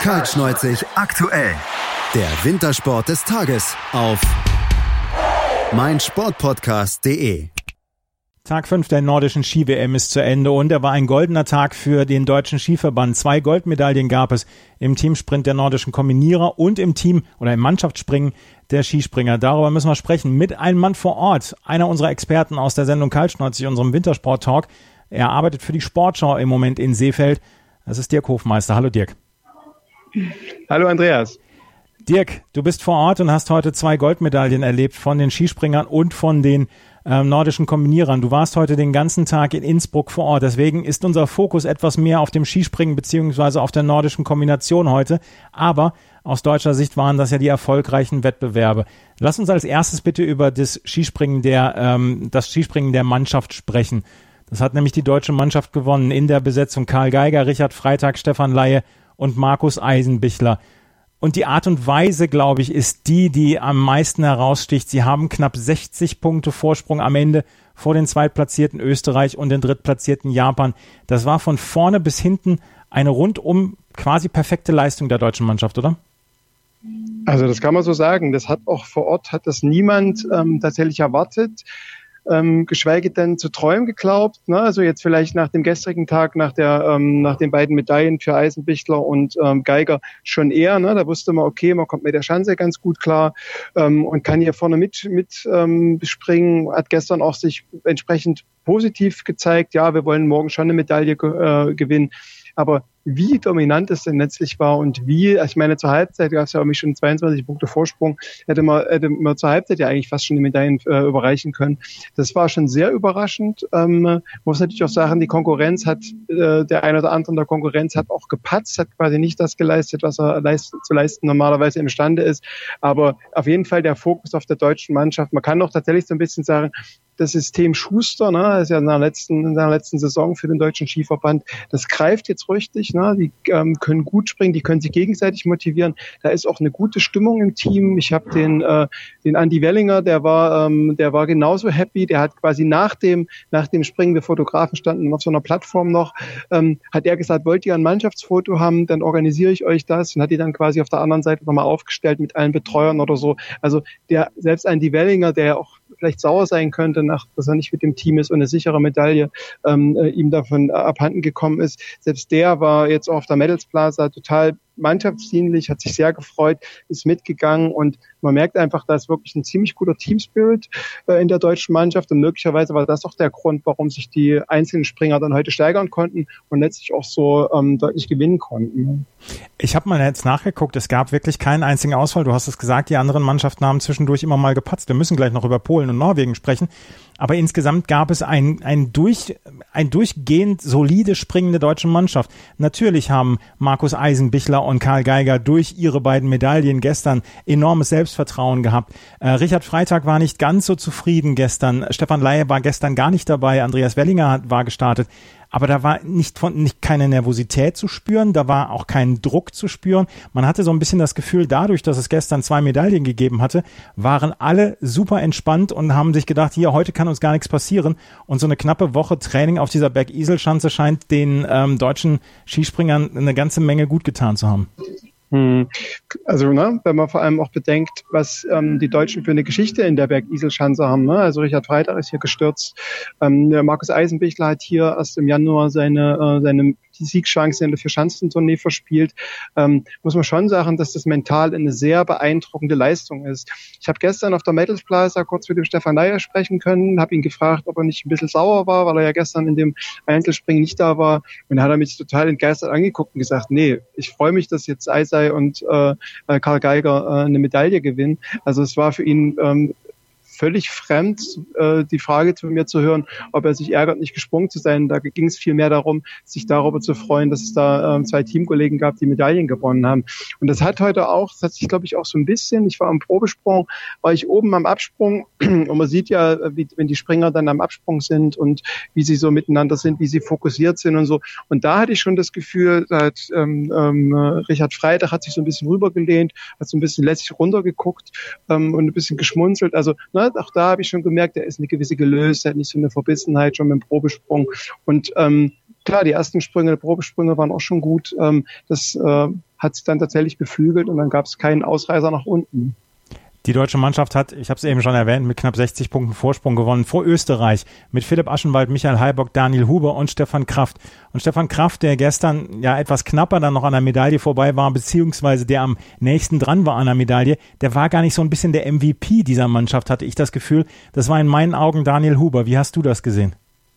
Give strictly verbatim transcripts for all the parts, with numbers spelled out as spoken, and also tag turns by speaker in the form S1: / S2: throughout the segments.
S1: Kaltschneuzig aktuell. Der Wintersport des Tages auf meinsportpodcast punkt de.
S2: Tag fünf der nordischen Ski-W M ist zu Ende und er war ein goldener Tag für den deutschen Skiverband. Zwei Goldmedaillen gab es im Teamsprint der nordischen Kombinierer und im Team- oder im Mannschaftsspringen der Skispringer. Darüber müssen wir sprechen mit einem Mann vor Ort, einer unserer Experten aus der Sendung Kaltschneuzig, unserem Wintersport-Talk. Er arbeitet für die Sportschau im Moment in Seefeld. Das ist Dirk Hofmeister. Hallo Dirk.
S3: Hallo Andreas.
S2: Dirk, du bist vor Ort und hast heute zwei Goldmedaillen erlebt von den Skispringern und von den ähm, nordischen Kombinierern. Du warst heute den ganzen Tag in Innsbruck vor Ort. Deswegen ist unser Fokus etwas mehr auf dem Skispringen beziehungsweise auf der nordischen Kombination heute. Aber aus deutscher Sicht waren das ja die erfolgreichen Wettbewerbe. Lass uns als erstes bitte über das Skispringen der, ähm, das Skispringen der Mannschaft sprechen. Das hat nämlich die deutsche Mannschaft gewonnen in der Besetzung Karl Geiger, Richard Freitag, Stefan Laie und Markus Eisenbichler. Und die Art und Weise, glaube ich, ist die, die am meisten heraussticht. Sie haben knapp sechzig Punkte Vorsprung am Ende vor den zweitplatzierten Österreich und den drittplatzierten Japan. Das war von vorne bis hinten eine rundum quasi perfekte Leistung der deutschen Mannschaft, oder?
S3: Also das kann man so sagen. Das hat auch vor Ort, hat das niemand ähm, tatsächlich erwartet. Ähm, geschweige denn zu träumen geglaubt. Ne? Also jetzt vielleicht nach dem gestrigen Tag, nach der, ähm, nach den beiden Medaillen für Eisenbichler und ähm, Geiger schon eher. Ne? Da wusste man, okay, man kommt mit der Schanze ganz gut klar ähm, und kann hier vorne mit mit ähm, springen. Hat gestern auch sich entsprechend positiv gezeigt. Ja, wir wollen morgen schon eine Medaille äh, gewinnen. Aber wie dominant es denn letztlich war und wie, ich meine, zur Halbzeit gab es ja irgendwie schon zweiundzwanzig Punkte Vorsprung, hätte man, hätte man zur Halbzeit ja eigentlich fast schon die Medaillen äh, überreichen können. Das war schon sehr überraschend. Ähm, man muss natürlich auch sagen, die Konkurrenz hat, äh, der eine oder andere in der Konkurrenz hat auch gepatzt, hat quasi nicht das geleistet, was er leist, zu leisten normalerweise imstande ist. Aber auf jeden Fall der Fokus auf der deutschen Mannschaft. Man kann doch tatsächlich so ein bisschen sagen, das System Schuster, ne, das ist ja in der letzten, in der letzten Saison für den deutschen Skiverband, das greift jetzt richtig, ne, die ähm, können gut springen, die können sich gegenseitig motivieren, da ist auch eine gute Stimmung im Team. Ich habe den, äh, den Andi Wellinger, der war, ähm, der war genauso happy, der hat quasi nach dem, nach dem Springen, wir Fotografen standen auf so einer Plattform noch, ähm, hat er gesagt, wollt ihr ein Mannschaftsfoto haben, dann organisiere ich euch das und hat die dann quasi auf der anderen Seite nochmal aufgestellt mit allen Betreuern oder so. Also der, selbst Andi Wellinger, der ja auch vielleicht sauer sein könnte, nach, dass er nicht mit dem Team ist und eine sichere Medaille ähm, äh, ihm davon äh, abhanden gekommen ist. Selbst der war jetzt auf der Medals Plaza total mannschaftsdienlich, hat sich sehr gefreut, ist mitgegangen und man merkt einfach, da ist wirklich ein ziemlich guter Teamspirit äh, in der deutschen Mannschaft und möglicherweise war das auch der Grund, warum sich die einzelnen Springer dann heute steigern konnten und letztlich auch so ähm, deutlich gewinnen konnten.
S2: Ich habe mal jetzt nachgeguckt, es gab wirklich keinen einzigen Ausfall. Du hast es gesagt, die anderen Mannschaften haben zwischendurch immer mal gepatzt. Wir müssen gleich noch über Polen und Norwegen sprechen. Aber insgesamt gab es ein, ein, durch, ein durchgehend solide springende deutsche Mannschaft. Natürlich haben Markus Eisenbichler und Karl Geiger durch ihre beiden Medaillen gestern enormes Selbstvertrauen gehabt. Äh, Richard Freitag war nicht ganz so zufrieden gestern. Stefan Laie war gestern gar nicht dabei. Andreas Wellinger hat, war gestartet. Aber da war nicht von, nicht keine Nervosität zu spüren, da war auch kein Druck zu spüren. Man hatte so ein bisschen das Gefühl, dadurch, dass es gestern zwei Medaillen gegeben hatte, waren alle super entspannt und haben sich gedacht, hier, heute kann uns gar nichts passieren. Und so eine knappe Woche Training auf dieser Bergiselschanze scheint den ähm, deutschen Skispringern eine ganze Menge gut getan zu haben.
S3: Also, ne, wenn man vor allem auch bedenkt, was ähm, die Deutschen für eine Geschichte in der Bergiselschanze haben. Ne? Also Richard Freitag ist hier gestürzt. Ähm, der Markus Eisenbichler hat hier erst im Januar seine, äh, seine die Siegchance in der Vier-Schanzentournee verspielt. Ähm, muss man schon sagen, dass das mental eine sehr beeindruckende Leistung ist. Ich habe gestern auf der Medals Plaza kurz mit dem Stefan Laie sprechen können, habe ihn gefragt, ob er nicht ein bisschen sauer war, weil er ja gestern in dem Einzelspringen nicht da war. Und da hat er mich total entgeistert angeguckt und gesagt, nee, ich freue mich, dass jetzt Eisei und äh, Karl Geiger äh, eine Medaille gewinnen. Also es war für ihn ähm, völlig fremd, äh, die Frage zu mir zu hören, ob er sich ärgert, nicht gesprungen zu sein. Da ging es viel mehr darum, sich darüber zu freuen, dass es da äh, zwei Teamkollegen gab, die Medaillen gewonnen haben. Und das hat heute auch, das hat sich, glaube ich, auch so ein bisschen, ich war am Probesprung, war ich oben am Absprung und man sieht ja, wie, wenn die Springer dann am Absprung sind und wie sie so miteinander sind, wie sie fokussiert sind und so. Und da hatte ich schon das Gefühl, da hat ähm, ähm, Richard Freitag hat sich so ein bisschen rübergelehnt, hat so ein bisschen lässig runtergeguckt ähm, und ein bisschen geschmunzelt. Also, na, auch da habe ich schon gemerkt, er ist eine gewisse Gelöst, er hat nicht so eine Verbissenheit schon mit dem Probesprung. Und ähm, klar, die ersten Sprünge, die Probesprünge waren auch schon gut. Ähm, das äh, hat es dann tatsächlich beflügelt und dann gab es keinen Ausreißer nach unten.
S2: Die deutsche Mannschaft hat, ich habe es eben schon erwähnt, mit knapp sechzig Punkten Vorsprung gewonnen vor Österreich mit Philipp Aschenwald, Michael Heibock, Daniel Huber und Stefan Kraft. Und Stefan Kraft, der gestern ja etwas knapper dann noch an der Medaille vorbei war, beziehungsweise der am nächsten dran war an der Medaille, der war gar nicht so ein bisschen der M V P dieser Mannschaft, hatte ich das Gefühl. Das war in meinen Augen Daniel Huber. Wie hast du das gesehen?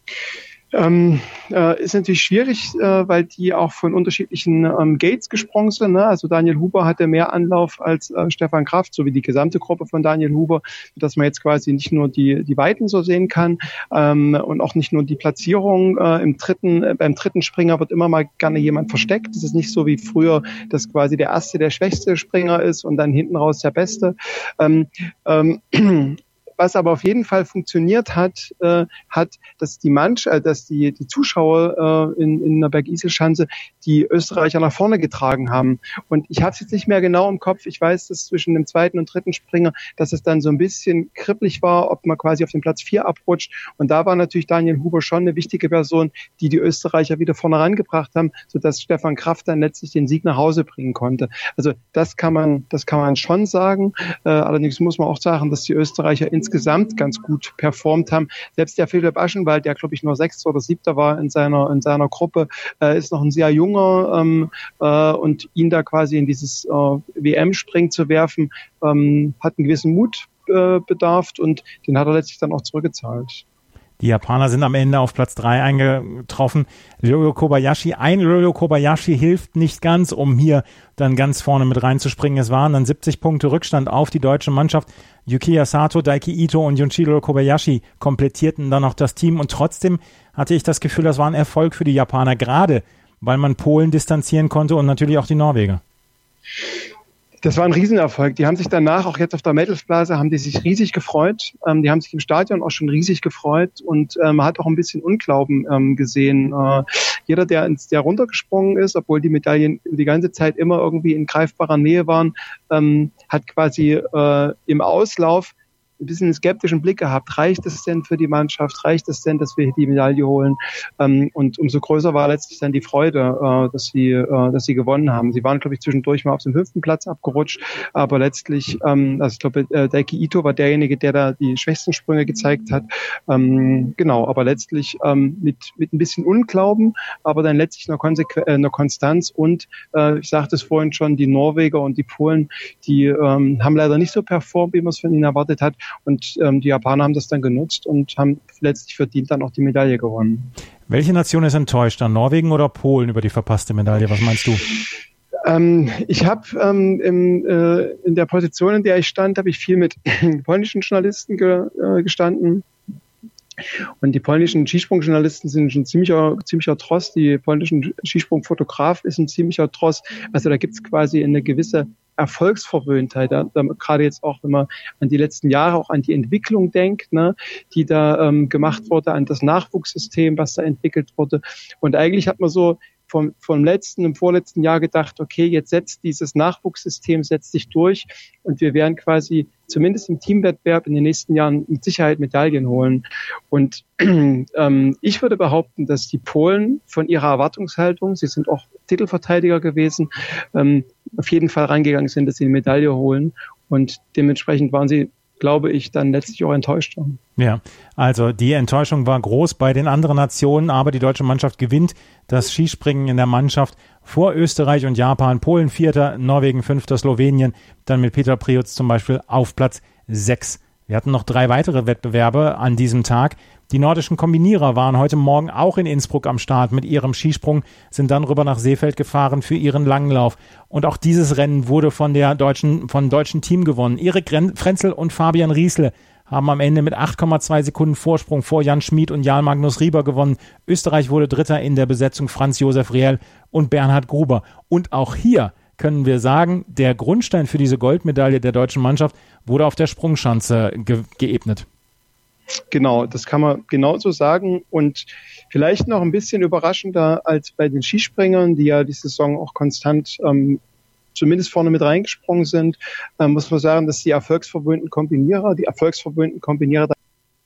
S3: Ähm, äh, ist natürlich schwierig, äh, weil die auch von unterschiedlichen ähm, Gates gesprungen sind. Ne? Also Daniel Huber hatte mehr Anlauf als äh, Stefan Kraft, so wie die gesamte Gruppe von Daniel Huber, dass man jetzt quasi nicht nur die die Weiten so sehen kann ähm, und auch nicht nur die Platzierung. Äh, im dritten, äh, beim dritten Springer wird immer mal gerne jemand versteckt. Das ist nicht so wie früher, dass quasi der erste der schwächste Springer ist und dann hinten raus der beste. Ähm, ähm, Was aber auf jeden Fall funktioniert hat, äh, hat, dass die Mannschaft, äh, dass die die Zuschauer äh, in, in der Bergisel-Schanze die Österreicher nach vorne getragen haben. Und ich habe es jetzt nicht mehr genau im Kopf. Ich weiß, dass zwischen dem zweiten und dritten Springer, dass es dann so ein bisschen kribbelig war, ob man quasi auf den Platz vier abrutscht. Und da war natürlich Daniel Huber schon eine wichtige Person, die die Österreicher wieder vorne rangebracht haben, sodass Stefan Kraft dann letztlich den Sieg nach Hause bringen konnte. Also das kann man, das kann man schon sagen. Äh, allerdings muss man auch sagen, dass die Österreicher insgesamt ganz gut performt haben. Selbst der Philipp Aschenwald, der glaube ich nur Sechster oder Siebter war in seiner in seiner Gruppe, äh, ist noch ein sehr junger ähm, äh, und ihn da quasi in dieses äh, W M-Springen zu werfen, ähm, hat einen gewissen Mut äh, bedarf und den hat er letztlich dann auch zurückgezahlt.
S2: Die Japaner sind am Ende auf Platz drei eingetroffen. Ryo Kobayashi, ein Ryo Kobayashi hilft nicht ganz, um hier dann ganz vorne mit reinzuspringen. Es waren dann siebzig Punkte Rückstand auf die deutsche Mannschaft. Yukiya Sato, Daiki Ito und Junshiro Kobayashi komplettierten dann noch das Team. Und trotzdem hatte ich das Gefühl, das war ein Erfolg für die Japaner, gerade weil man Polen distanzieren konnte und natürlich auch die Norweger.
S3: Das war ein Riesenerfolg. Die haben sich danach, auch jetzt auf der Medalsblase, haben die sich riesig gefreut. Ähm, die haben sich im Stadion auch schon riesig gefreut und äh, man hat auch ein bisschen Unglauben ähm, gesehen. Äh, jeder, der ins der runtergesprungen ist, obwohl die Medaillen die ganze Zeit immer irgendwie in greifbarer Nähe waren, ähm, hat quasi äh, im Auslauf ein bisschen einen skeptischen Blick gehabt. Reicht es denn für die Mannschaft? Reicht es denn, dass wir die Medaille holen? Ähm, und umso größer war letztlich dann die Freude, äh, dass sie, äh, dass sie gewonnen haben. Sie waren, glaube ich, zwischendurch mal auf dem fünften Platz abgerutscht, aber letztlich, ähm, also ich glaube, äh, Daiki Ito war derjenige, der da die schwächsten Sprünge gezeigt hat. Ähm, genau, aber letztlich ähm, mit mit ein bisschen Unglauben, aber dann letztlich eine, Konsequ- äh, eine Konstanz und äh, ich sagte es vorhin schon, die Norweger und die Polen, die ähm, haben leider nicht so performt, wie man es von ihnen erwartet hat. Und ähm, die Japaner haben das dann genutzt und haben letztlich verdient dann auch die Medaille gewonnen.
S2: Welche Nation ist enttäuscht, dann Norwegen oder Polen über die verpasste Medaille? Was meinst du?
S3: Ähm, ich habe ähm, im, äh, in der Position, in der ich stand, habe ich viel mit polnischen Journalisten ge, äh, gestanden. Und die polnischen Skisprungjournalisten sind ein ziemlicher, ziemlicher Tross. Die polnischen Skisprungfotograf ist ein ziemlicher Tross. Also da gibt es quasi eine gewisse Erfolgsverwöhntheit, da, da, gerade jetzt auch, wenn man an die letzten Jahre, auch an die Entwicklung denkt, ne, die da ähm, gemacht wurde, an das Nachwuchssystem, was da entwickelt wurde. Und eigentlich hat man so vom, vom letzten, im vorletzten Jahr gedacht, okay, jetzt setzt dieses Nachwuchssystem, setzt sich durch und wir werden quasi zumindest im Teamwettbewerb in den nächsten Jahren mit Sicherheit Medaillen holen. Und ähm, ich würde behaupten, dass die Polen von ihrer Erwartungshaltung, sie sind auch Titelverteidiger gewesen, ähm, auf jeden Fall reingegangen sind, dass sie eine Medaille holen. Und dementsprechend waren sie, glaube ich, dann letztlich auch enttäuscht.
S2: Ja, also die Enttäuschung war groß bei den anderen Nationen, aber die deutsche Mannschaft gewinnt das Skispringen in der Mannschaft vor Österreich und Japan. Polen Vierter, Norwegen Fünfter, Slowenien dann mit Peter Priutz zum Beispiel auf Platz sechs. Wir hatten noch drei weitere Wettbewerbe an diesem Tag. Die nordischen Kombinierer waren heute Morgen auch in Innsbruck am Start mit ihrem Skisprung, sind dann rüber nach Seefeld gefahren für ihren Langlauf. Und auch dieses Rennen wurde von der deutschen, von deutschen Team gewonnen. Erik Frenzel und Fabian Riesle haben am Ende mit acht Komma zwei Sekunden Vorsprung vor Jan Schmid und Jarl Magnus Rieber gewonnen. Österreich wurde Dritter in der Besetzung, Franz Josef Riel und Bernhard Gruber. Und auch hier können wir sagen, der Grundstein für diese Goldmedaille der deutschen Mannschaft wurde auf der Sprungschanze ge- geebnet.
S3: Genau, das kann man genauso sagen und vielleicht noch ein bisschen überraschender als bei den Skispringern, die ja die Saison auch konstant ähm, zumindest vorne mit reingesprungen sind, ähm, muss man sagen, dass die erfolgsverwöhnten Kombinierer, die erfolgsverwöhnten Kombinierer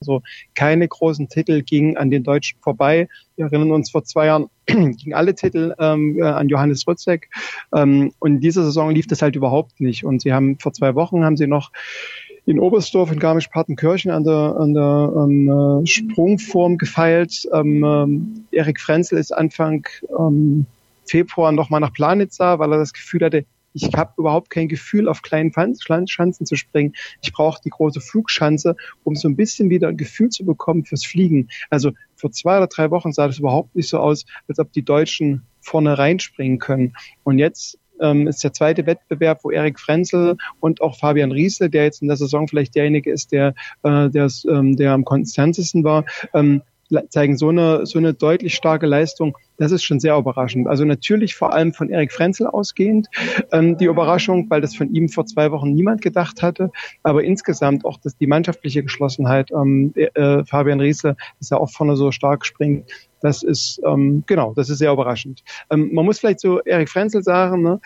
S3: Also keine großen Titel gingen an den Deutschen vorbei. Wir erinnern uns, vor zwei Jahren gingen alle Titel ähm, an Johannes Rützek. Ähm, und in dieser Saison lief das halt überhaupt nicht. Und sie haben vor zwei Wochen haben sie noch in Oberstdorf in Garmisch-Partenkirchen an der, an der ähm, Sprungform gefeilt. Ähm, ähm, Erik Frenzel ist Anfang ähm, Februar nochmal nach Planitza, weil er das Gefühl hatte, ich habe überhaupt kein Gefühl, auf kleinen Schanzen zu springen. Ich brauche die große Flugschanze, um so ein bisschen wieder ein Gefühl zu bekommen fürs Fliegen. Also vor zwei oder drei Wochen sah das überhaupt nicht so aus, als ob die Deutschen vorne reinspringen können. Und jetzt ähm, ist der zweite Wettbewerb, wo Erik Frenzel und auch Fabian Riesle, der jetzt in der Saison vielleicht derjenige ist, der, äh, der, ähm, der am konstantesten war, ähm, zeigen so eine, so eine deutlich starke Leistung. Das ist schon sehr überraschend. Also natürlich vor allem von Erik Frenzel ausgehend ähm, die Überraschung, weil das von ihm vor zwei Wochen niemand gedacht hatte. Aber insgesamt auch das, die mannschaftliche Geschlossenheit. Ähm, äh, Fabian Riesle, dass er auch vorne so stark springt, das ist, ähm, genau, das ist sehr überraschend. Ähm, man muss vielleicht so Erik Frenzel sagen, ne?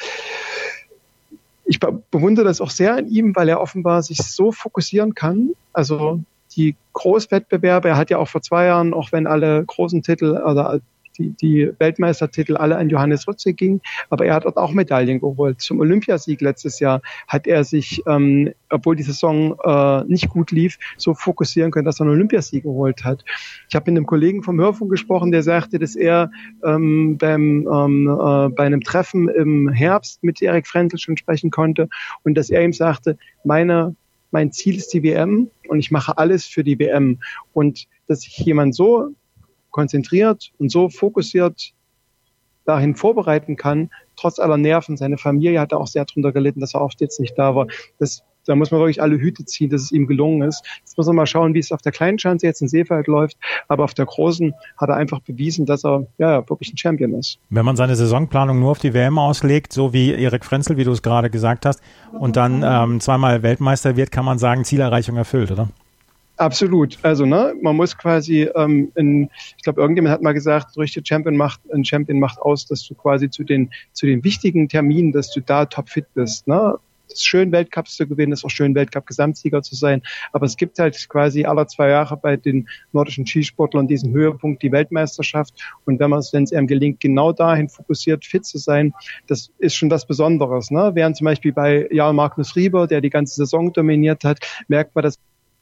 S3: Ich be- bewundere das auch sehr an ihm, weil er offenbar sich so fokussieren kann. Also die Großwettbewerbe, er hat ja auch vor zwei Jahren, auch wenn alle großen Titel oder die, die Weltmeistertitel alle an Johannes Rützek gingen, aber er hat dort auch Medaillen geholt. Zum Olympiasieg letztes Jahr hat er sich, ähm, obwohl die Saison äh, nicht gut lief, so fokussieren können, dass er einen Olympiasieg geholt hat. Ich habe mit einem Kollegen vom Hörfunk gesprochen, der sagte, dass er ähm, beim ähm, äh, bei einem Treffen im Herbst mit Erik Frenzel schon sprechen konnte und dass er ihm sagte, meine Mein Ziel ist die W M und ich mache alles für die W M. Und dass sich jemand so konzentriert und so fokussiert dahin vorbereiten kann, trotz aller Nerven. Seine Familie hat da auch sehr drunter gelitten, dass er oft jetzt nicht da war. Das, da muss man wirklich alle Hüte ziehen, dass es ihm gelungen ist. Jetzt muss man mal schauen, wie es auf der kleinen Schanze jetzt in Seefeld läuft. Aber auf der großen hat er einfach bewiesen, dass er ja wirklich ein Champion ist.
S2: Wenn man seine Saisonplanung nur auf die W M auslegt, so wie Erik Frenzel, wie du es gerade gesagt hast, und dann ähm, zweimal Weltmeister wird, kann man sagen, Zielerreichung erfüllt, oder?
S3: Absolut. Also ne, man muss quasi, ähm, in, ich glaube, irgendjemand hat mal gesagt, ein richtiger Champion macht, ein Champion macht aus, dass du quasi zu den zu den wichtigen Terminen, dass du da topfit bist. Ne? Es ist schön, Weltcups zu gewinnen, es ist auch schön, Weltcup-Gesamtsieger zu sein. Aber es gibt halt quasi alle zwei Jahre bei den nordischen Skisportlern diesen Höhepunkt, die Weltmeisterschaft. Und wenn man es, wenn es einem gelingt, genau dahin fokussiert, fit zu sein, das ist schon was Besonderes. Ne? Während zum Beispiel bei Jarl Magnus Rieber, der die ganze Saison dominiert hat, merkt man, dass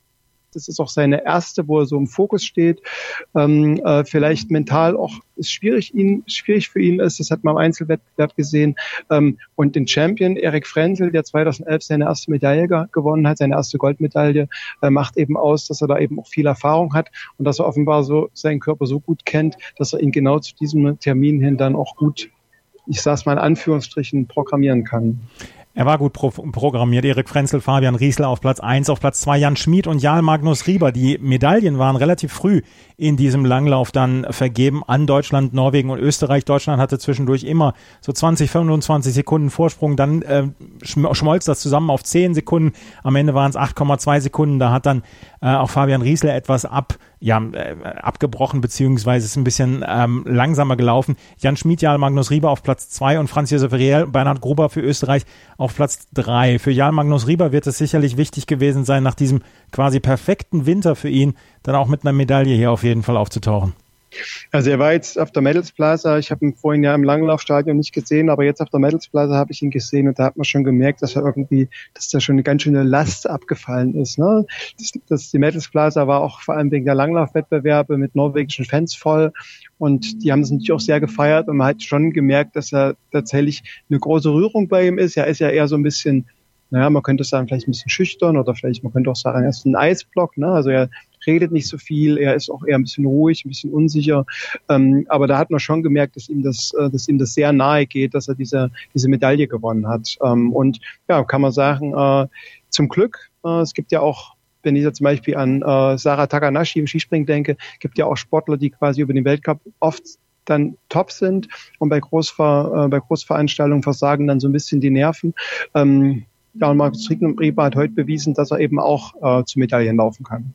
S3: das ist auch seine erste, wo er so im Fokus steht. Ähm, äh, vielleicht mental auch ist schwierig, ihn, schwierig für ihn ist. Das hat man im Einzelwettbewerb gesehen. Ähm, und den Champion Erik Frenzel, der zweitausendelf seine erste Medaille ge- gewonnen hat, seine erste Goldmedaille, äh, macht eben aus, dass er da eben auch viel Erfahrung hat und dass er offenbar so seinen Körper so gut kennt, dass er ihn genau zu diesem Termin hin dann auch gut, ich sag's mal in Anführungsstrichen, programmieren kann.
S2: Er war gut pro- programmiert. Erik Frenzel, Fabian Riesle auf Platz eins, auf Platz zwei Jan Schmid und Jarl Magnus Rieber. Die Medaillen waren relativ früh in diesem Langlauf dann vergeben an Deutschland, Norwegen und Österreich. Deutschland hatte zwischendurch immer so zwanzig, fünfundzwanzig Sekunden Vorsprung. Dann äh, schmolz das zusammen auf zehn Sekunden. Am Ende waren es acht Komma zwei Sekunden. Da hat dann äh, auch Fabian Riesle etwas ab, ja, äh, abgebrochen, beziehungsweise ist ein bisschen ähm, langsamer gelaufen. Jan Schmid, Jarl Magnus Rieber auf Platz zwei und Franz Josef Riel, Bernhard Gruber für Österreich auf Platz drei. Für Jarl Magnus Rieber wird es sicherlich wichtig gewesen sein, nach diesem quasi perfekten Winter für ihn, dann auch mit einer Medaille hier auf jeden Fall aufzutauchen.
S3: Also er war jetzt auf der Medals Plaza, ich habe ihn vorhin ja im Langlaufstadion nicht gesehen, aber jetzt auf der Medals Plaza habe ich ihn gesehen und da hat man schon gemerkt, dass er irgendwie, dass da schon eine ganz schöne Last abgefallen ist. Ne? Das, das, die Medals Plaza war auch vor allem wegen der Langlaufwettbewerbe mit norwegischen Fans voll und die haben es natürlich auch sehr gefeiert und man hat schon gemerkt, dass er tatsächlich eine große Rührung bei ihm ist. Er ist ja eher so ein bisschen, naja, man könnte sagen, vielleicht ein bisschen schüchtern oder vielleicht, man könnte auch sagen, er ist ein Eisblock, ne? Also er redet nicht so viel, er ist auch eher ein bisschen ruhig, ein bisschen unsicher, ähm, aber da hat man schon gemerkt, dass ihm das, äh, dass ihm das sehr nahe geht, dass er diese, diese Medaille gewonnen hat. Ähm, und ja, kann man sagen, äh, zum Glück, äh, es gibt ja auch, wenn ich jetzt zum Beispiel an äh, Sarah Takanashi im Skispringen denke, gibt ja auch Sportler, die quasi über den Weltcup oft dann top sind und bei, Großver, äh, bei Großveranstaltungen versagen dann so ein bisschen die Nerven. Ähm, Ja, und Markus Rieber hat heute bewiesen, dass er eben auch äh, zu Medaillen laufen kann.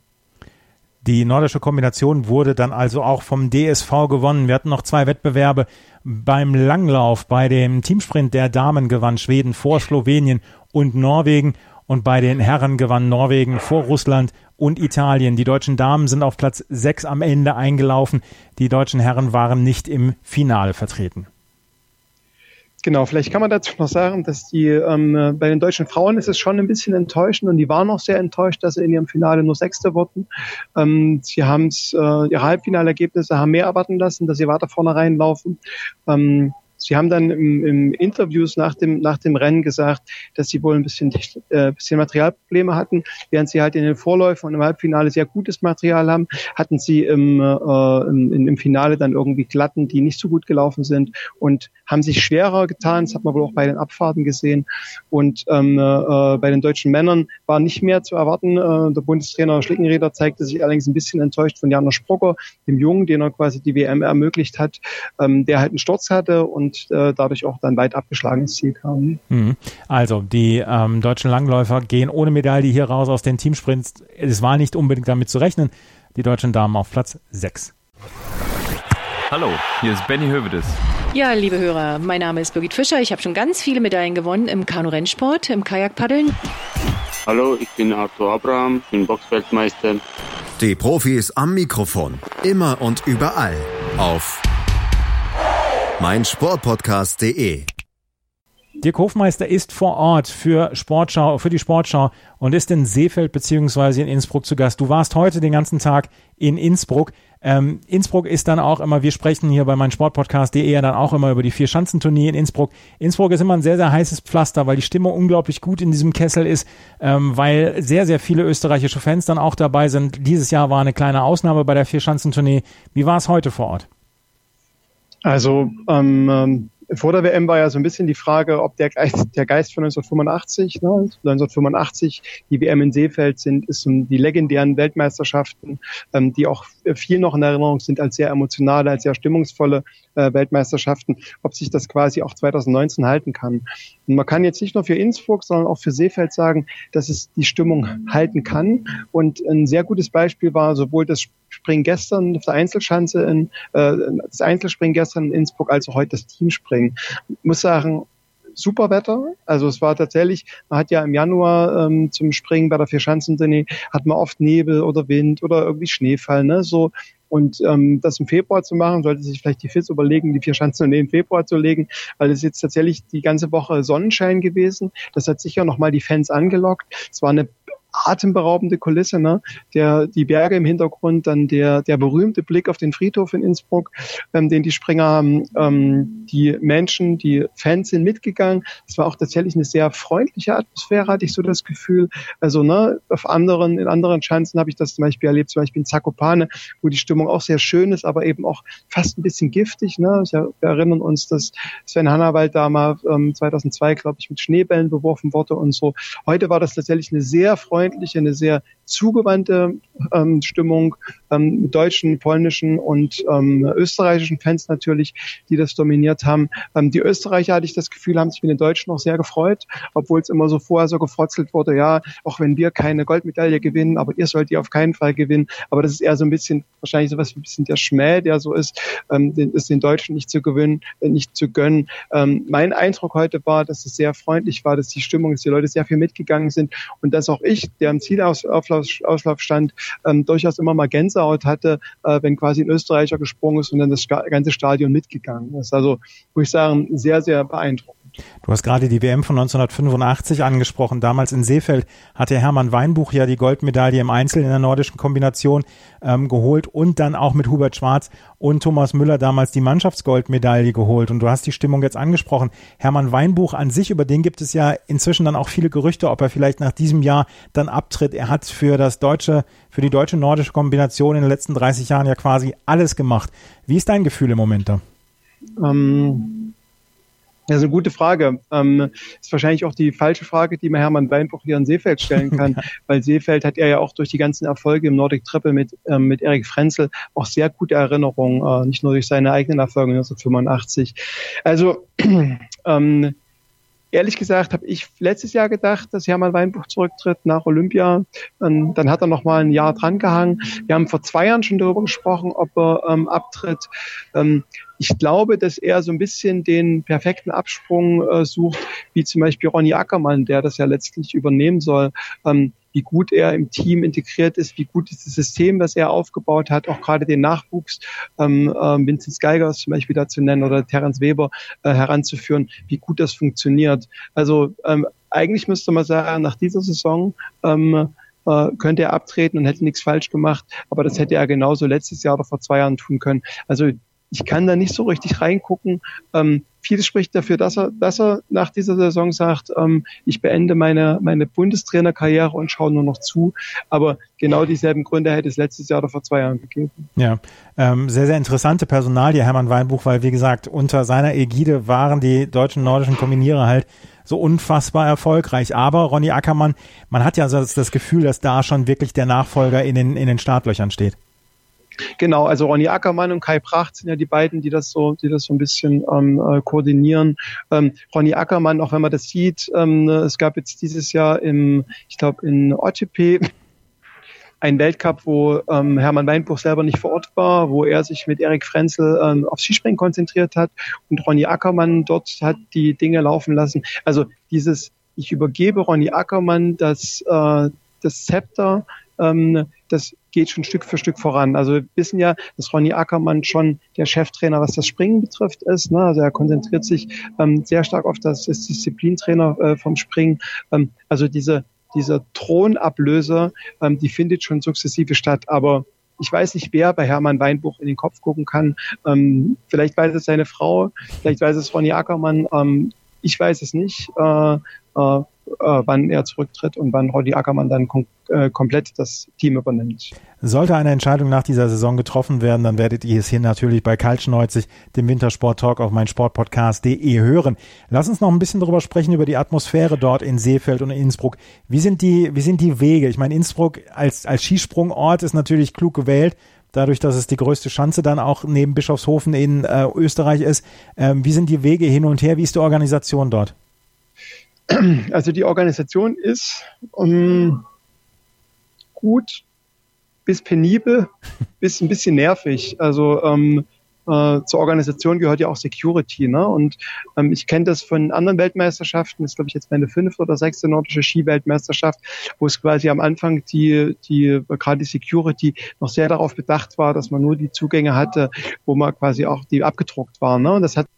S2: Die nordische Kombination wurde dann also auch vom D S V gewonnen. Wir hatten noch zwei Wettbewerbe beim Langlauf. Bei dem Teamsprint der Damen gewann Schweden vor Slowenien und Norwegen. und bei den Herren gewann Norwegen vor Russland und Italien. Die deutschen Damen sind auf Platz sechs am Ende eingelaufen. Die deutschen Herren waren nicht im Finale vertreten.
S3: Genau, vielleicht kann man dazu noch sagen, dass die ähm, bei den deutschen Frauen ist es schon ein bisschen enttäuschend und die waren auch sehr enttäuscht, dass sie in ihrem Finale nur Sechste wurden. Ähm, sie haben es, äh, ihre Halbfinalergebnisse haben mehr erwarten lassen, dass sie weiter vorne reinlaufen. Ähm, Sie haben dann im, im Interviews nach dem, nach dem Rennen gesagt, dass sie wohl ein bisschen, äh, bisschen Materialprobleme hatten. Während sie halt in den Vorläufen und im Halbfinale sehr gutes Material haben, hatten sie im, äh, im, im Finale dann irgendwie Glatten, die nicht so gut gelaufen sind und haben sich schwerer getan. Das hat man wohl auch bei den Abfahrten gesehen. Und ähm, äh, bei den deutschen Männern war nicht mehr zu erwarten. Äh, der Bundestrainer Schlickenrieder zeigte sich allerdings ein bisschen enttäuscht von Janer Sprocker, dem Jungen, den er quasi die W M ermöglicht hat, ähm, der halt einen Sturz hatte und äh, dadurch auch dann weit abgeschlagen ins Ziel kam.
S2: Also die ähm, deutschen Langläufer gehen ohne Medaille hier raus aus den Teamsprints. Es war nicht unbedingt damit zu rechnen. Die deutschen Damen auf Platz sechs.
S4: Hallo, hier ist Benny Hövedes.
S5: Ja, liebe Hörer, mein Name ist Birgit Fischer. Ich habe schon ganz viele Medaillen gewonnen im Kanu-Rennsport, im Kajakpaddeln.
S6: Hallo, ich bin Arthur Abraham, bin Boxweltmeister.
S1: Die Profis am Mikrofon, immer und überall auf meinsportpodcast punkt de.
S2: Dirk Hofmeister ist vor Ort für Sportschau, für die Sportschau und ist in Seefeld bzw. in Innsbruck zu Gast. Du warst heute den ganzen Tag in Innsbruck. Ähm, Innsbruck ist dann auch immer, wir sprechen hier bei meinsportpodcast punkt de ja dann auch immer über die Vier-Schanzentournee in Innsbruck. Innsbruck ist immer ein sehr, sehr heißes Pflaster, weil die Stimmung unglaublich gut in diesem Kessel ist, ähm, weil sehr, sehr viele österreichische Fans dann auch dabei sind. Dieses Jahr war eine kleine Ausnahme bei der Vier-Schanzentournee. Wie war es heute vor Ort?
S3: Also ähm, vor der W M war ja so ein bisschen die Frage, ob der Geist, der Geist von neunzehnhundertfünfundachtzig, ne, neunzehnhundertfünfundachtzig, die W M in Seefeld sind, ist um die legendären Weltmeisterschaften, ähm, die auch viel noch in Erinnerung sind als sehr emotionale, als sehr stimmungsvolle äh, Weltmeisterschaften, ob sich das quasi auch zweitausendneunzehn halten kann. Und man kann jetzt nicht nur für Innsbruck, sondern auch für Seefeld sagen, dass es die Stimmung halten kann. Und ein sehr gutes Beispiel war sowohl das Springen gestern auf der Einzelschanze, in, äh, das Einzelspringen gestern in Innsbruck, als auch heute das Teamspringen. Ich muss sagen, super Wetter. Also es war tatsächlich, man hat ja im Januar ähm, zum Springen bei der Vierschanzentournee, hat man oft Nebel oder Wind oder irgendwie Schneefall, ne, so. Und ähm, das im Februar zu machen, sollte sich vielleicht die F I S überlegen, die Vierschanzentournee im Februar zu legen, weil es jetzt tatsächlich die ganze Woche Sonnenschein gewesen. Das hat sicher nochmal die Fans angelockt. Es war eine atemberaubende Kulisse, ne? Der, die Berge im Hintergrund, dann der, der berühmte Blick auf den Friedhof in Innsbruck, ähm, den die Springer haben, ähm, die Menschen, die Fans sind mitgegangen. Es war auch tatsächlich eine sehr freundliche Atmosphäre, hatte ich so das Gefühl. Also, ne, auf anderen, in anderen Schanzen habe ich das zum Beispiel erlebt, zum Beispiel in Zakopane, wo die Stimmung auch sehr schön ist, aber eben auch fast ein bisschen giftig, ne? Wir erinnern uns, dass Sven Hannawald da mal, ähm, zweitausendzwei, glaube ich, mit Schneebällen beworfen wurde und so. Heute war das tatsächlich eine sehr freundliche, eine sehr zugewandte ähm, Stimmung ähm, mit deutschen, polnischen und ähm, österreichischen Fans natürlich, die das dominiert haben. Ähm, die Österreicher, hatte ich das Gefühl, haben sich mit den Deutschen auch sehr gefreut, obwohl es immer so vorher so gefrotzelt wurde, ja, auch wenn wir keine Goldmedaille gewinnen, aber ihr sollt die auf keinen Fall gewinnen. Aber das ist eher so ein bisschen, wahrscheinlich sowas wie ein bisschen der Schmäh, der so ist, ähm, den, ist den Deutschen nicht zu gewinnen, äh, nicht zu gönnen. Ähm, mein Eindruck heute war, dass es sehr freundlich war, dass die Stimmung, dass die Leute sehr viel mitgegangen sind und dass auch ich, der am Zielauslauf stand, ähm, durchaus immer mal Gänsehaut hatte, äh, wenn quasi ein Österreicher gesprungen ist und dann das ganze Stadion mitgegangen ist. Also, muss ich sagen, sehr, sehr beeindruckend.
S2: Du hast gerade die W M von neunzehnhundertfünfundachtzig angesprochen. Damals in Seefeld hatte Hermann Weinbuch ja die Goldmedaille im Einzel in der nordischen Kombination ähm, geholt und dann auch mit Hubert Schwarz und Thomas Müller damals die Mannschaftsgoldmedaille geholt. Und du hast die Stimmung jetzt angesprochen. Hermann Weinbuch an sich, über den gibt es ja inzwischen dann auch viele Gerüchte, ob er vielleicht nach diesem Jahr dann abtritt. Er hat für das deutsche, für die deutsche nordische Kombination in den letzten dreißig Jahren ja quasi alles gemacht. Wie ist dein Gefühl im Moment da?
S3: Ähm Das ist eine gute Frage. Ähm, ist wahrscheinlich auch die falsche Frage, die man Hermann Weinbuch hier in Seefeld stellen kann, ja. Weil Seefeld hat er ja auch durch die ganzen Erfolge im Nordic Triple mit ähm, mit Erik Frenzel auch sehr gute Erinnerungen, äh, nicht nur durch seine eigenen Erfolge neunzehnhundertfünfundachtzig. Also ähm, ehrlich gesagt habe ich letztes Jahr gedacht, dass Hermann Weinbuch zurücktritt nach Olympia. Und dann hat er noch mal ein Jahr dran gehangen. Wir haben vor zwei Jahren schon darüber gesprochen, ob er ähm, abtritt. Ähm, ich glaube, dass er so ein bisschen den perfekten Absprung äh, sucht, wie zum Beispiel Ronny Ackermann, der das ja letztlich übernehmen soll, ähm, wie gut er im Team integriert ist, wie gut ist das System, das er aufgebaut hat, auch gerade den Nachwuchs, ähm, äh, Vincent Geigers zum Beispiel dazu nennen oder Terence Weber äh, heranzuführen, wie gut das funktioniert. Also ähm, eigentlich müsste man sagen, nach dieser Saison ähm, äh, könnte er abtreten und hätte nichts falsch gemacht, aber das hätte er genauso letztes Jahr oder vor zwei Jahren tun können. Also ich kann da nicht so richtig reingucken. Ähm, vieles spricht dafür, dass er, dass er nach dieser Saison sagt, ähm, ich beende meine, meine Bundestrainerkarriere und schaue nur noch zu. Aber genau dieselben Gründe hätte es letztes Jahr oder vor zwei Jahren gegeben.
S2: Ja, ähm, sehr, sehr interessante Personalie, Hermann Weinbuch, weil, wie gesagt, unter seiner Ägide waren die deutschen nordischen Kombinierer halt so unfassbar erfolgreich. Aber Ronny Ackermann, man hat ja das, das Gefühl, dass da schon wirklich der Nachfolger in den, in den Startlöchern steht.
S3: Genau, also Ronny Ackermann und Kai Pracht sind ja die beiden, die das so, die das so ein bisschen ähm, äh, koordinieren. Ähm, Ronny Ackermann, auch wenn man das sieht, ähm, es gab jetzt dieses Jahr im, ich glaube in Ottepe einen Weltcup, wo ähm, Hermann Weinbuch selber nicht vor Ort war, wo er sich mit Erik Frenzel ähm, auf Skispringen konzentriert hat und Ronny Ackermann dort hat die Dinge laufen lassen. Also dieses, ich übergebe Ronny Ackermann das, äh, das Zepter, ähm, das geht schon Stück für Stück voran. Also wir wissen ja, dass Ronny Ackermann schon der Cheftrainer, was das Springen betrifft, ist. Ne? Also er konzentriert sich ähm, sehr stark auf das, das Disziplintrainer äh, vom Springen. Ähm, also diese, dieser Thronablöser, ähm, die findet schon sukzessive statt. Aber ich weiß nicht, wer bei Hermann Weinbuch in den Kopf gucken kann. Ähm, vielleicht weiß es seine Frau, vielleicht weiß es Ronny Ackermann. Ähm, ich weiß es nicht. Äh, äh, wann er zurücktritt und wann Ronny Ackermann dann kom- äh, komplett das Team übernimmt.
S2: Sollte eine Entscheidung nach dieser Saison getroffen werden, dann werdet ihr es hier natürlich bei Kaltschneuzig, dem Wintersport-Talk auf meinsportpodcast punkt de hören. Lass uns noch ein bisschen darüber sprechen, über die Atmosphäre dort in Seefeld und in Innsbruck. Wie sind die, wie sind die Wege? Ich meine, Innsbruck als, als Skisprungort ist natürlich klug gewählt, dadurch, dass es die größte Schanze dann auch neben Bischofshofen in äh, Österreich ist. Ähm, wie sind die Wege hin und her? Wie ist die Organisation dort?
S3: Also die Organisation ist um, gut bis penibel, bis ein bisschen nervig. Also ähm, äh, zur Organisation gehört ja auch Security, ne? Und ähm, ich kenne das von anderen Weltmeisterschaften. Das ist, glaube ich, jetzt meine fünfte oder sechste nordische Ski-Weltmeisterschaft, wo es quasi am Anfang die, die gerade die Security noch sehr darauf bedacht war, dass man nur die Zugänge hatte, wo man quasi auch die abgedruckt waren, ne? Und das hat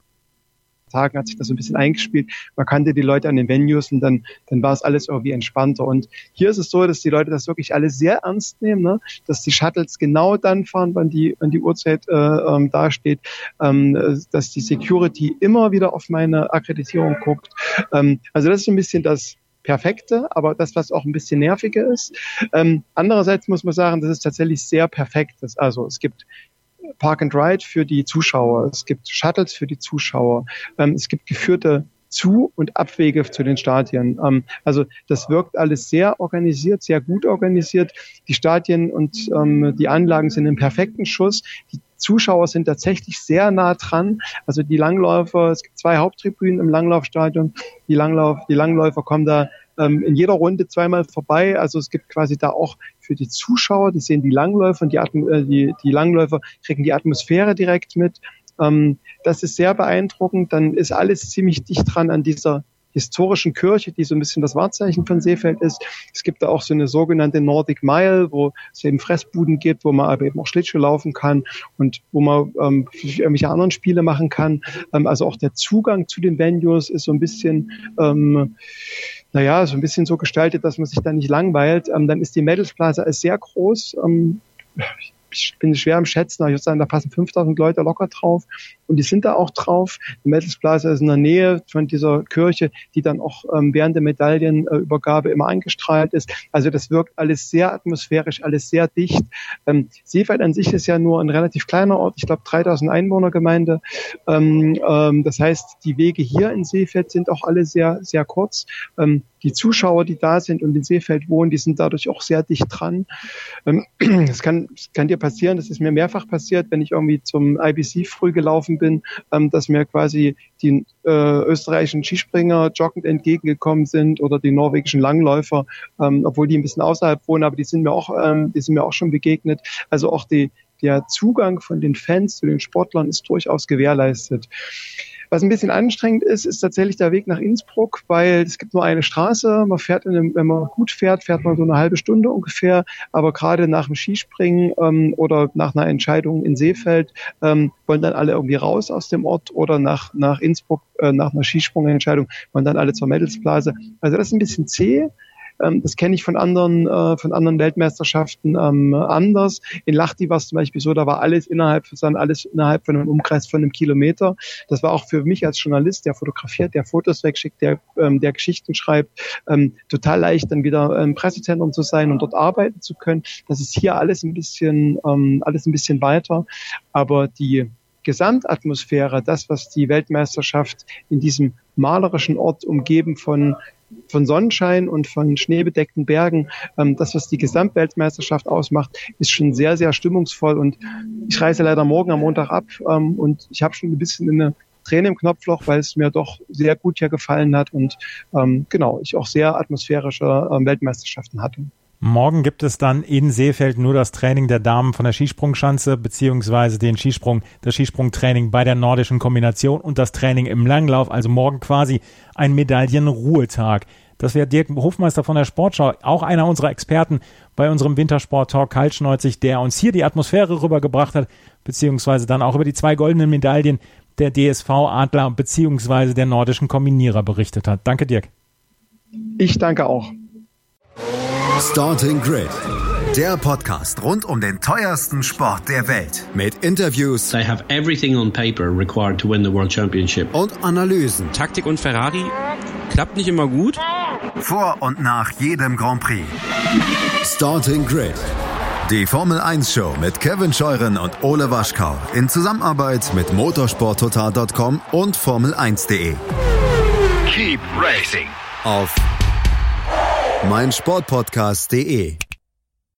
S3: Tagen hat sich das so ein bisschen eingespielt. Man kannte die Leute an den Venues und dann, dann war es alles irgendwie entspannter. Und hier ist es so, dass die Leute das wirklich alles sehr ernst nehmen, ne? Dass die Shuttles genau dann fahren, wann die, wann die Uhrzeit äh, ähm, dasteht, ähm, dass die Security immer wieder auf meine Akkreditierung guckt. Ähm, also das ist so ein bisschen das Perfekte, aber das, was auch ein bisschen nerviger ist. Ähm, andererseits muss man sagen, dass es tatsächlich sehr perfekt ist. Also es gibt Park and Ride für die Zuschauer, es gibt Shuttles für die Zuschauer, ähm, es gibt geführte Zu- und Abwege zu den Stadien. Ähm, also das wirkt alles sehr organisiert, sehr gut organisiert. Die Stadien und ähm, die Anlagen sind im perfekten Schuss. Die Zuschauer sind tatsächlich sehr nah dran. Also die Langläufer, es gibt zwei Haupttribünen im Langlaufstadion. Die, Langlauf, die Langläufer kommen da ähm, in jeder Runde zweimal vorbei. Also es gibt quasi da auch für die Zuschauer, die sehen die Langläufer und die, Atm- äh, die, die Langläufer kriegen die Atmosphäre direkt mit. Ähm, das ist sehr beeindruckend. Dann ist alles ziemlich dicht dran an dieser historischen Kirche, die so ein bisschen das Wahrzeichen von Seefeld ist. Es gibt da auch so eine sogenannte Nordic Mile, wo es eben Fressbuden gibt, wo man aber eben auch Schlittschuh laufen kann und wo man ähm, irgendwelche anderen Spiele machen kann. Ähm, also auch der Zugang zu den Venues ist so ein bisschen, ähm, naja, so ein bisschen so gestaltet, dass man sich da nicht langweilt. Ähm, dann ist die Medals Plaza ist sehr groß. Ähm, ich bin schwer am Schätzen, aber ich würde sagen, da passen fünftausend Leute locker drauf und die sind da auch drauf. Die Medals Plaza ist in der Nähe von dieser Kirche, die dann auch ähm, während der Medaillenübergabe immer angestrahlt ist. Also das wirkt alles sehr atmosphärisch, alles sehr dicht. Ähm, Seefeld an sich ist ja nur ein relativ kleiner Ort, ich glaube dreitausend Einwohnergemeinde. Ähm, ähm, das heißt, die Wege hier in Seefeld sind auch alle sehr, sehr kurz. Ähm, die Zuschauer, die da sind und in Seefeld wohnen, die sind dadurch auch sehr dicht dran. Ähm, das kann, das kann dir passieren, das ist mir mehrfach passiert, wenn ich irgendwie zum I B C früh gelaufen bin, ähm, dass mir quasi die äh, österreichischen Skispringer joggend entgegengekommen sind oder die norwegischen Langläufer, ähm, obwohl die ein bisschen außerhalb wohnen, aber die sind mir auch, ähm, die sind mir auch schon begegnet. Also auch die der Zugang von den Fans zu den Sportlern ist durchaus gewährleistet. Was ein bisschen anstrengend ist, ist tatsächlich der Weg nach Innsbruck, weil es gibt nur eine Straße. Man fährt, in einem, wenn man gut fährt, fährt man so eine halbe Stunde ungefähr. Aber gerade nach dem Skispringen ähm, oder nach einer Entscheidung in Seefeld ähm, wollen dann alle irgendwie raus aus dem Ort oder nach nach Innsbruck äh, nach einer Skisprungentscheidung wollen dann alle zur Mädelsblase. Also das ist ein bisschen zäh. Das kenne ich von anderen äh, von anderen Weltmeisterschaften ähm, anders. In Lahti war es zum Beispiel so, da war alles innerhalb von alles innerhalb von einem Umkreis von einem Kilometer. Das war auch für mich als Journalist, der fotografiert, der Fotos wegschickt, der ähm, der Geschichten schreibt, ähm, total leicht dann wieder im Pressezentrum zu sein und dort arbeiten zu können. Das ist hier alles ein bisschen ähm, alles ein bisschen weiter, aber die Gesamtatmosphäre, das, was die Weltmeisterschaft in diesem malerischen Ort umgeben von von Sonnenschein und von schneebedeckten Bergen, ähm, das, was die Gesamtweltmeisterschaft ausmacht, ist schon sehr, sehr stimmungsvoll. Und ich reise leider morgen am Montag ab ähm, und ich habe schon ein bisschen eine Träne im Knopfloch, weil es mir doch sehr gut hier gefallen hat und ähm, genau, ich auch sehr atmosphärische ähm, Weltmeisterschaften hatte.
S2: Morgen gibt es dann in Seefeld nur das Training der Damen von der Skisprungschanze beziehungsweise den Skisprung, das Skisprungtraining bei der nordischen Kombination und das Training im Langlauf, also morgen quasi ein Medaillenruhetag. Das wäre Dirk Hofmeister von der Sportschau, auch einer unserer Experten bei unserem Wintersport-Talk Kaltschneuzig, der uns hier die Atmosphäre rübergebracht hat, beziehungsweise dann auch über die zwei goldenen Medaillen der D S V-Adler beziehungsweise der nordischen Kombinierer berichtet hat. Danke, Dirk.
S3: Ich danke auch.
S1: Starting Grid, der Podcast rund um den teuersten Sport der Welt. Mit Interviews.
S7: They have everything on paper required to win the World Championship.
S1: Und Analysen.
S8: Taktik und Ferrari klappt nicht immer gut.
S1: Vor und nach jedem Grand Prix. Starting Grid, die Formel eins Show mit Kevin Scheuren und Ole Waschkau in Zusammenarbeit mit motorsport total Punkt com und Formel eins Punkt de.
S9: Keep racing
S1: Auf meinsportpodcast punkt de.